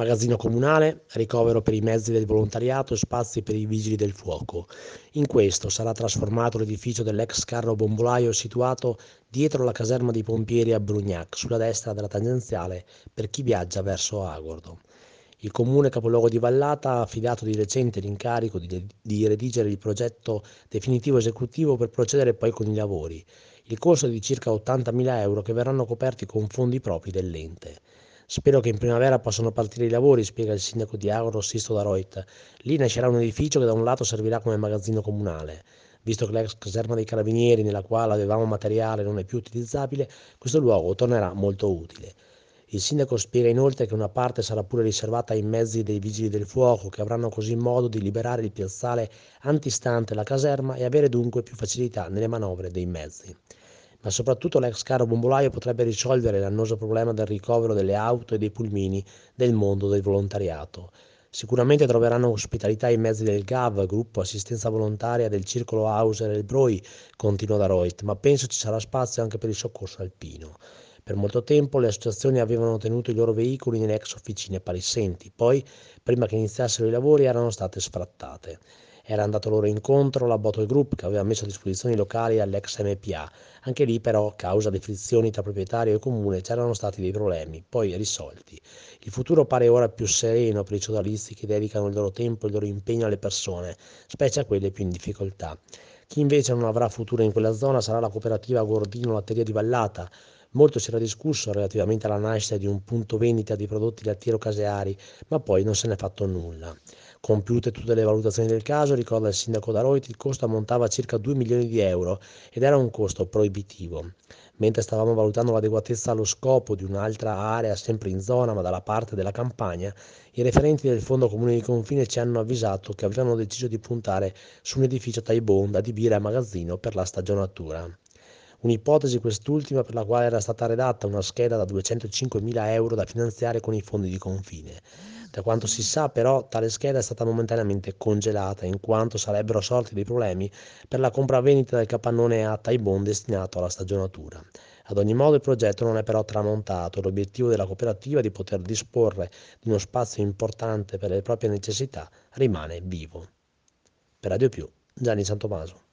Magazzino comunale, ricovero per i mezzi del volontariato e spazi per i vigili del fuoco. In questo sarà trasformato l'edificio dell'ex carro bombolaio situato dietro la caserma dei pompieri a Brugnac, sulla destra della tangenziale per chi viaggia verso Agordo. Il comune capoluogo di Vallata ha affidato di recente l'incarico di redigere il progetto definitivo esecutivo per procedere poi con i lavori. Il costo è di circa 80.000 euro che verranno coperti con fondi propri dell'ente. Spero che in primavera possano partire i lavori, spiega il sindaco di Agro, Sisto da Reut. Lì nascerà un edificio che da un lato servirà come magazzino comunale. Visto che l'ex caserma dei carabinieri, nella quale avevamo materiale, non è più utilizzabile, questo luogo tornerà molto utile. Il sindaco spiega inoltre che una parte sarà pure riservata ai mezzi dei vigili del fuoco, che avranno così modo di liberare il piazzale antistante la caserma e avere dunque più facilità nelle manovre dei mezzi. Ma soprattutto l'ex carro bombolaio potrebbe risolvere l'annoso problema del ricovero delle auto e dei pulmini del mondo del volontariato. Sicuramente troveranno ospitalità i mezzi del GAV, gruppo assistenza volontaria del Circolo Hauser e il BROI, continua da Reut, ma penso ci sarà spazio anche per il soccorso alpino. Per molto tempo le associazioni avevano tenuto i loro veicoli nelle ex officine parisenti, poi, prima che iniziassero i lavori, erano state sfrattate. Era andato loro incontro la Bottle Group che aveva messo a disposizione i locali all'ex MPA. Anche lì però, a causa di frizioni tra proprietario e comune, c'erano stati dei problemi, poi risolti. Il futuro pare ora più sereno per i sodalisti che dedicano il loro tempo e il loro impegno alle persone, specie a quelle più in difficoltà. Chi invece non avrà futuro in quella zona sarà la cooperativa Gordino Latteria di Vallata. Molto si era discusso relativamente alla nascita di un punto vendita di prodotti lattiero-caseari, ma poi non se n'è fatto nulla. Compiute tutte le valutazioni del caso, ricorda il sindaco Daroit, il costo ammontava a circa 2 milioni di euro ed era un costo proibitivo. Mentre stavamo valutando l'adeguatezza allo scopo di un'altra area sempre in zona ma dalla parte della campagna, i referenti del Fondo Comune di Confine ci hanno avvisato che avevano deciso di puntare su un edificio Taibon da adibire a magazzino per la stagionatura. Un'ipotesi quest'ultima per la quale era stata redatta una scheda da 205.000 euro da finanziare con i fondi di confine. Da quanto si sa però tale scheda è stata momentaneamente congelata in quanto sarebbero sorti dei problemi per la compravendita del capannone a Taibon destinato alla stagionatura. Ad ogni modo il progetto non è però tramontato e l'obiettivo della cooperativa di poter disporre di uno spazio importante per le proprie necessità rimane vivo. Per Radio Più, Gianni Santomaso.